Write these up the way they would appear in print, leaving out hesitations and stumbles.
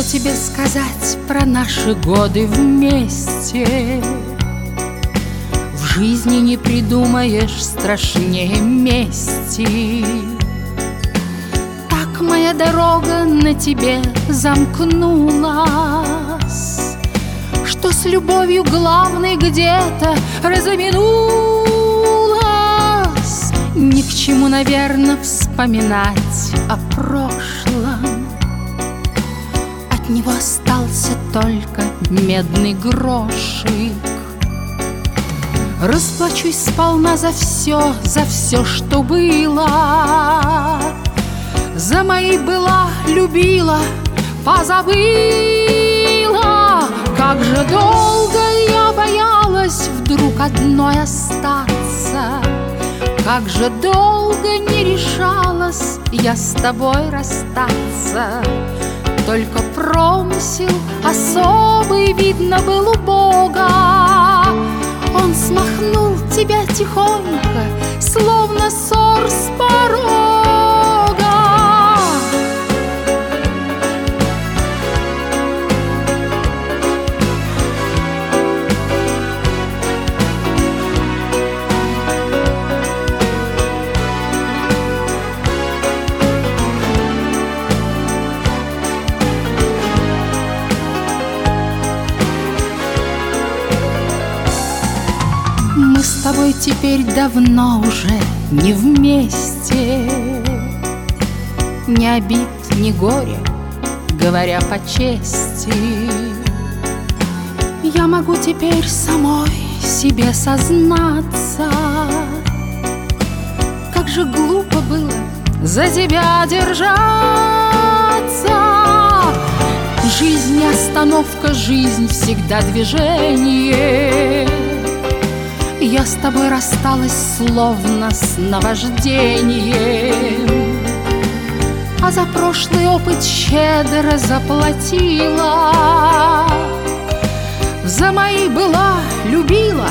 тебе сказать про наши годы вместе? В жизни не придумаешь страшнее мести. Так моя дорога на тебе замкнулась, что с любовью главной где-то разоминулась. Ни к чему, наверное, вспоминать о прошлом. От него остался только медный грошик. Расплачусь сполна за все, что было. За мои была, любила, позабыла. Как же долго я боялась вдруг одной остаться. Как же долго не решалась я с тобой расстаться. Только промысел особый, видно, был у Бога. Он смахнул тебя тихонько, словно сор с порога. Мы с тобой теперь давно уже не вместе. Ни обид, ни горя, говоря по чести. Я могу теперь самой себе сознаться, как же глупо было за тебя держаться. Жизнь не остановка, жизнь всегда движение. Я с тобой рассталась словно с наваждением, а за прошлый опыт щедро заплатила. За мои была, любила,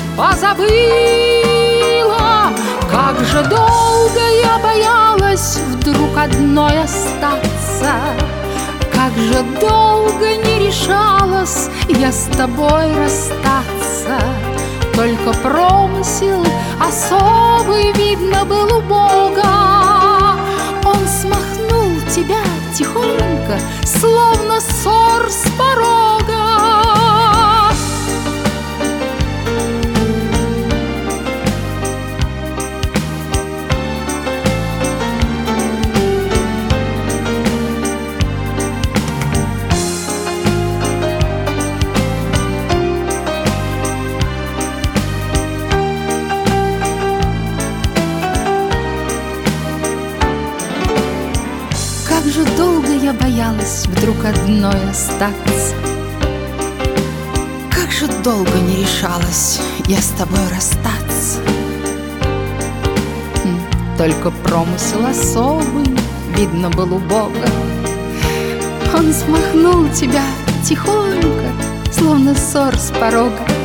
позабыла. Как же долго я боялась вдруг одной остаться. Как же долго не решалась я с тобой расстаться. Только промысел особый, видно, был у Бога. Он смахнул тебя тихонько, словно сор с порога. Как же долго я боялась вдруг одной остаться. Как же долго не решалась я с тобой расстаться. Только промысел особый, видно, был у Бога. Он смахнул тебя тихонько, словно сор с порога.